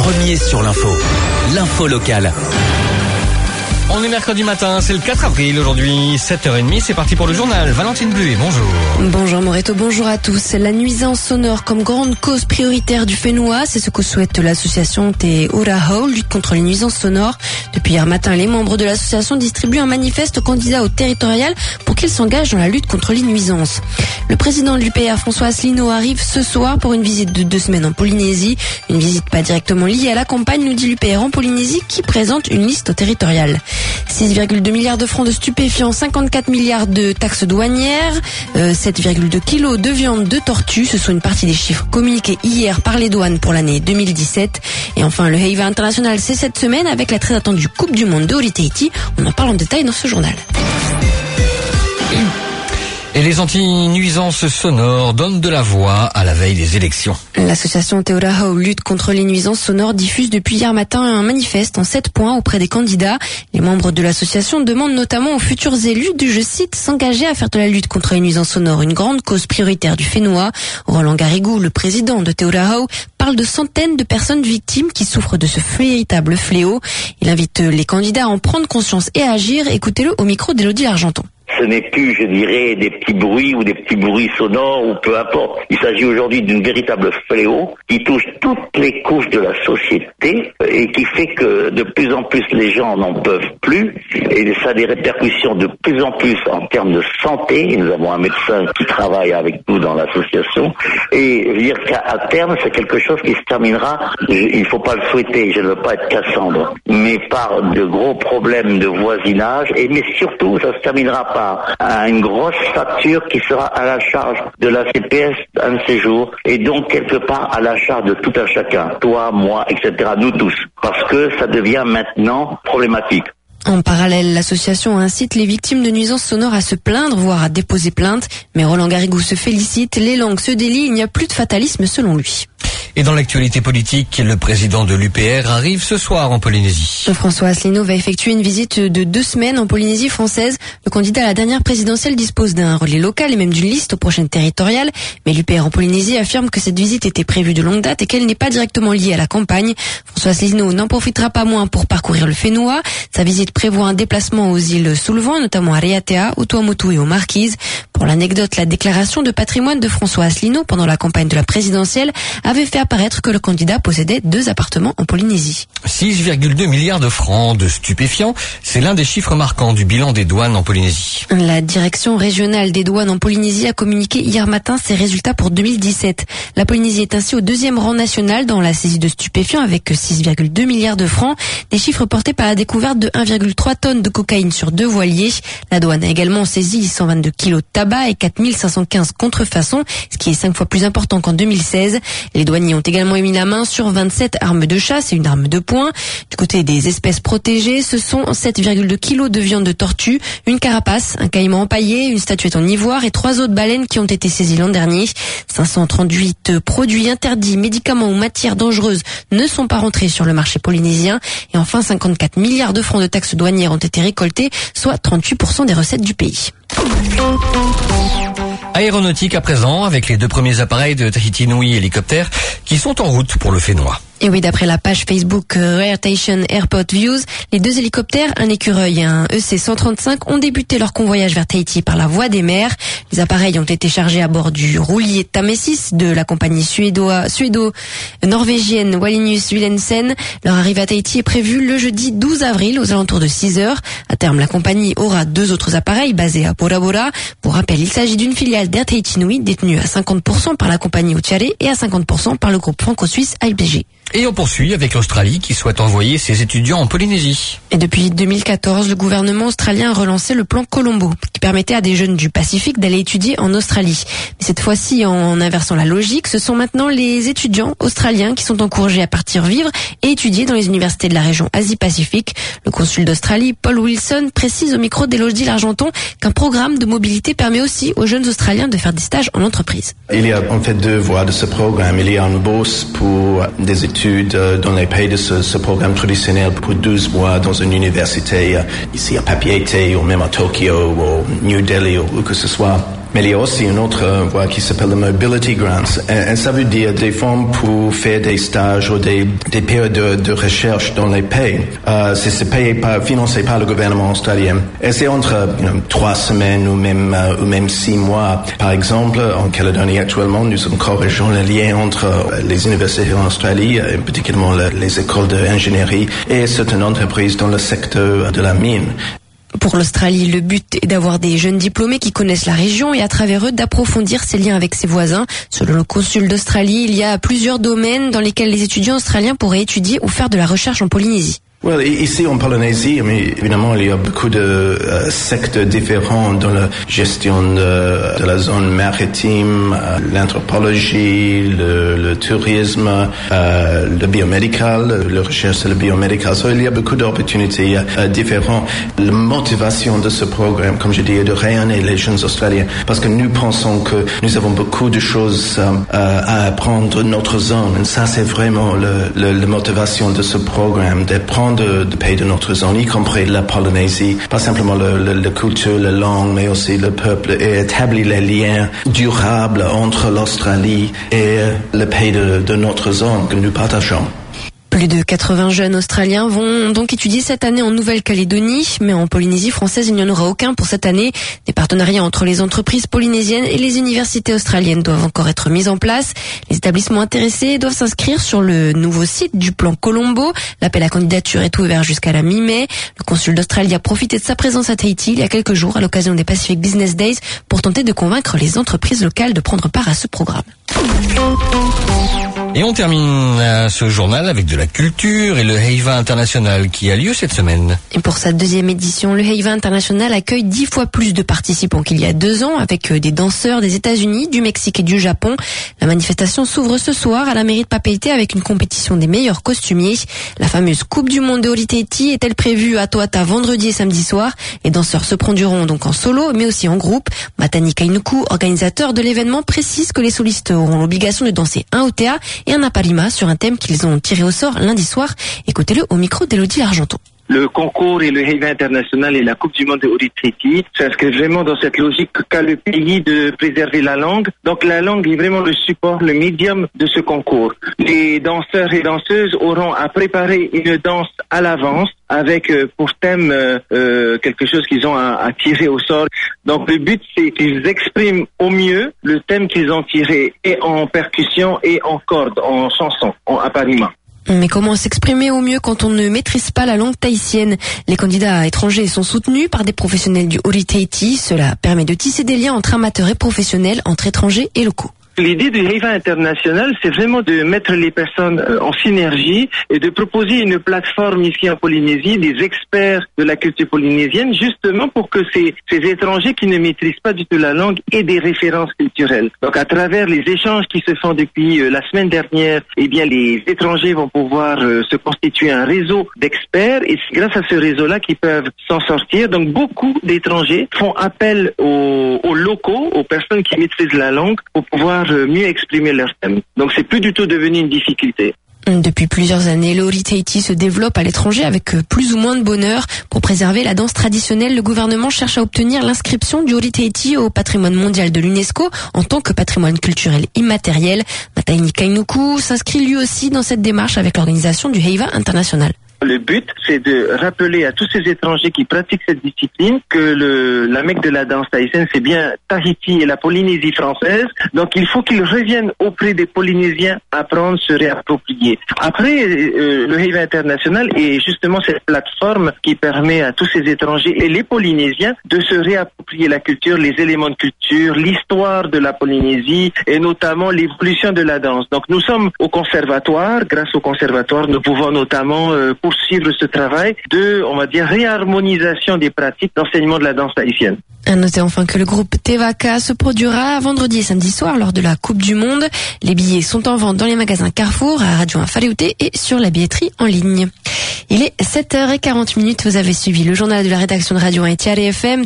premier sur l'info. L'info locale. On est mercredi matin, c'est le 4 avril aujourd'hui, 7h30, c'est parti pour le journal. Valentine Bluet, bonjour. Bonjour Moreto, bonjour à tous. La nuisance sonore comme grande cause prioritaire du Fénois, c'est ce que souhaite l'association Te Ora Hau, lutte contre les nuisances sonores. Depuis hier matin, les membres de l'association distribuent un manifeste aux candidats au territorial pour qu'ils s'engagent dans la lutte contre les nuisances. Le président de l'UPR, François Asselineau, arrive ce soir pour une visite de 2 semaines en Polynésie. Une visite pas directement liée à la campagne, nous dit l'UPR en Polynésie, qui présente une liste au territorial. 6,2 milliards de francs de stupéfiants, 54 milliards de taxes douanières, 7,2 kilos de viande de tortue. Ce sont une partie des chiffres communiqués hier par les douanes pour l'année 2017. Et enfin, le Heiva International, c'est cette semaine avec la très attendue Coupe du Monde de Holy Tahiti. On en parle en détail dans ce journal. Et les anti-nuisances sonores donnent de la voix à la veille des élections. L'association Te Ora Hau lutte contre les nuisances sonores diffuse depuis hier matin un manifeste en 7 points auprès des candidats. Les membres de l'association demandent notamment aux futurs élus de, je cite, s'engager à faire de la lutte contre les nuisances sonores une grande cause prioritaire du Fénois. Roland Garrigou, le président de Te Ora Hau, parle de centaines de personnes victimes qui souffrent de ce véritable fléau. Il invite les candidats à en prendre conscience et à agir. Écoutez-le au micro d'Élodie Largenton. Ce n'est plus, je dirais, des petits bruits ou des petits bruits sonores ou peu importe. Il s'agit aujourd'hui d'une véritable fléau qui touche toutes les couches de la société et qui fait que de plus en plus les gens n'en peuvent plus et ça a des répercussions de plus en plus en termes de santé. Et nous avons un médecin qui travaille avec nous dans l'association et je veux dire qu'à terme c'est quelque chose qui se terminera, il ne faut pas le souhaiter, je ne veux pas être Cassandre, mais par de gros problèmes de voisinage mais surtout ça se terminera par à une grosse facture qui sera à la charge de la CPS un de ces jours et donc quelque part à la charge de tout un chacun, toi, moi, etc., nous tous, parce que ça devient maintenant problématique. En parallèle, l'association incite les victimes de nuisances sonores à se plaindre, voire à déposer plainte. Mais Roland Garrigou se félicite, les langues se délient, il n'y a plus de fatalisme selon lui. Et dans l'actualité politique, le président de l'UPR arrive ce soir en Polynésie. François Asselineau va effectuer une visite de 2 semaines en Polynésie française. Le candidat à la dernière présidentielle dispose d'un relais local et même d'une liste aux prochaines territoriales. Mais l'UPR en Polynésie affirme que cette visite était prévue de longue date et qu'elle n'est pas directement liée à la campagne. François Asselineau n'en profitera pas moins pour parcourir le Fénois. Sa visite prévoit un déplacement aux îles sous le vent, notamment à Raiatea, au Tuamotu et aux Marquises. Pour l'anecdote, la déclaration de patrimoine de François Asselineau pendant la campagne de la présidentielle avait fait apparaître que le candidat possédait 2 appartements en Polynésie. 6,2 milliards de francs de stupéfiants, c'est l'un des chiffres marquants du bilan des douanes en Polynésie. La direction régionale des douanes en Polynésie a communiqué hier matin ses résultats pour 2017. La Polynésie est ainsi au 2e rang national dans la saisie de stupéfiants avec 6,2 milliards de francs, des chiffres portés par la découverte de 1,3 tonnes de cocaïne sur 2 voiliers. La douane a également saisi 122 kilos de tabac et 4515 contrefaçons, ce qui est 5 fois plus important qu'en 2016. Les douaniers ont également émis la main sur 27 armes de chasse et une arme de poing. Du côté des espèces protégées, ce sont 7,2 kilos de viande de tortue, une carapace, un caïman empaillé, une statuette en ivoire et 3 autres baleines qui ont été saisies l'an dernier. 538 produits interdits, médicaments ou matières dangereuses ne sont pas rentrés sur le marché polynésien. Et enfin, 54 milliards de francs de taxes douanières ont été récoltés, soit 38% des recettes du pays. Aéronautique à présent, avec les 2 premiers appareils de Tahiti Nui hélicoptères qui sont en route pour le Fénois. Et oui, d'après la page Facebook Rare Station Airport Views, les 2 hélicoptères, un écureuil et un EC-135, ont débuté leur convoyage vers Tahiti par la voie des mers. Les appareils ont été chargés à bord du roulier Tamesis de la compagnie suédo-norvégienne Wallenius Wilhelmsen. Leur arrivée à Tahiti est prévue le jeudi 12 avril aux alentours de 6h. À terme, la compagnie aura 2 autres appareils basés à Bora Bora. Pour rappel, il s'agit d'une filiale d'Air Tahiti Nui détenue à 50% par la compagnie Otiare et à 50% par le groupe franco-suisse ALPG. Et on poursuit avec l'Australie qui souhaite envoyer ses étudiants en Polynésie. Et depuis 2014, le gouvernement australien a relancé le plan Colombo, qui permettait à des jeunes du Pacifique d'aller étudier en Australie. Mais cette fois-ci, en inversant la logique, ce sont maintenant les étudiants australiens qui sont encouragés à partir vivre et étudier dans les universités de la région Asie-Pacifique. Le consul d'Australie, Paul Wilson, précise au micro d'Élodie Largenton qu'un programme de mobilité permet aussi aux jeunes Australiens de faire des stages en entreprise. Il y a en fait 2 voies de ce programme. Il y a une bourse pour des études dans les pays de ce programme traditionnel pour 12 mois dans une université ici à Papeete ou même à Tokyo ou New Delhi ou où que ce soit. Mais il y a aussi une autre voie qui s'appelle le Mobility Grants. Et ça veut dire des fonds pour faire des stages ou des périodes de recherche dans les pays. C'est financé par le gouvernement australien. Et c'est entre 3 semaines ou même 6 mois. Par exemple, en Calédonie actuellement, nous encourageons le lien entre les universités en Australie, et particulièrement les écoles d'ingénierie, et certaines entreprises dans le secteur de la mine. Pour l'Australie, le but est d'avoir des jeunes diplômés qui connaissent la région et à travers eux d'approfondir ses liens avec ses voisins. Selon le consul d'Australie, il y a plusieurs domaines dans lesquels les étudiants australiens pourraient étudier ou faire de la recherche en Polynésie. Ici en Polynésie, mais évidemment, il y a beaucoup de secteurs différents dans la gestion de la zone maritime, l'anthropologie, le tourisme, le biomédical, la recherche sur le biomédical. Il y a beaucoup d'opportunités différentes. La motivation de ce programme, comme je dis, est de rayonner les jeunes Australiens, parce que nous pensons que nous avons beaucoup de choses à apprendre dans notre zone. Et ça, c'est vraiment la motivation de ce programme, d'apprendre de pays de notre zone, y compris la Polynésie, pas simplement la culture, la langue, mais aussi le peuple, et établir les liens durables entre l'Australie et le pays de notre zone que nous partageons. Plus de 80 jeunes Australiens vont donc étudier cette année en Nouvelle-Calédonie, mais en Polynésie française, il n'y en aura aucun pour cette année. Des partenariats entre les entreprises polynésiennes et les universités australiennes doivent encore être mis en place. Les établissements intéressés doivent s'inscrire sur le nouveau site du plan Colombo. L'appel à candidature est ouvert jusqu'à la mi-mai. Le consul d'Australie a profité de sa présence à Tahiti il y a quelques jours à l'occasion des Pacific Business Days pour tenter de convaincre les entreprises locales de prendre part à ce programme. Et on termine ce journal avec de la culture et le Heiva International qui a lieu cette semaine. Et pour sa deuxième édition, le Heiva International accueille 10 fois plus de participants qu'il y a 2 ans avec des danseurs des États-Unis, du Mexique et du Japon. La manifestation s'ouvre ce soir à la mairie de Papeete avec une compétition des meilleurs costumiers. La fameuse Coupe du Monde de Ori Tahiti est-elle prévue à Toata vendredi et samedi soir. Les danseurs se produiront donc en solo mais aussi en groupe. Matani Kainuku, organisateur de l'événement, précise que les solistes auront l'obligation de danser un Otea et un Aparima sur un thème qu'ils ont tiré au sort lundi soir. Écoutez-le au micro d'Elodie Largenton. Le concours et le Heiva International et la Coupe du Monde de Ori Tahiti s'inscrivent vraiment dans cette logique qu'a le pays de préserver la langue. Donc la langue est vraiment le support, le médium de ce concours. Les danseurs et danseuses auront à préparer une danse à l'avance avec pour thème quelque chose qu'ils ont à tirer au sort. Donc le but, c'est qu'ils expriment au mieux le thème qu'ils ont tiré et en percussion et en corde, en chanson, en aparima. Mais comment s'exprimer au mieux quand on ne maîtrise pas la langue tahitienne? Les candidats étrangers sont soutenus par des professionnels du Ori Tahiti. Cela permet de tisser des liens entre amateurs et professionnels, entre étrangers et locaux. L'idée du Heiva International, c'est vraiment de mettre les personnes en synergie et de proposer une plateforme ici en Polynésie, des experts de la culture polynésienne, justement pour que ces étrangers qui ne maîtrisent pas du tout la langue aient des références culturelles. Donc à travers les échanges qui se font depuis la semaine dernière, eh bien les étrangers vont pouvoir se constituer un réseau d'experts et c'est grâce à ce réseau-là qu'ils peuvent s'en sortir. Donc beaucoup d'étrangers font appel aux locaux, aux personnes qui maîtrisent la langue pour pouvoir mieux exprimer leur thème. Donc c'est plus du tout devenu une difficulté. Depuis plusieurs années, le Ori Tahiti se développe à l'étranger avec plus ou moins de bonheur. Pour préserver la danse traditionnelle, le gouvernement cherche à obtenir l'inscription du Ori Tahiti au patrimoine mondial de l'UNESCO en tant que patrimoine culturel immatériel. Matani Kainuku s'inscrit lui aussi dans cette démarche avec l'organisation du Heiva International. Le but, c'est de rappeler à tous ces étrangers qui pratiquent cette discipline que la mecque de la danse tahitienne, c'est bien Tahiti et la Polynésie française. Donc, il faut qu'ils reviennent auprès des Polynésiens apprendre, se réapproprier. Après, le Heiva International est justement cette plateforme qui permet à tous ces étrangers et les Polynésiens de se réapproprier la culture, les éléments de culture, l'histoire de la Polynésie et notamment l'évolution de la danse. Donc, nous sommes au conservatoire. Grâce au conservatoire, nous pouvons notamment poursuivre ce travail de, on va dire, réharmonisation des pratiques d'enseignement de la danse tahitienne. À noter enfin que le groupe Tevaka se produira vendredi et samedi soir lors de la Coupe du Monde. Les billets sont en vente dans les magasins Carrefour, à Radio Infaleauté et sur la billetterie en ligne. Il est 7h40. Vous avez suivi le journal de la rédaction de Radio 1 et Tiare FM.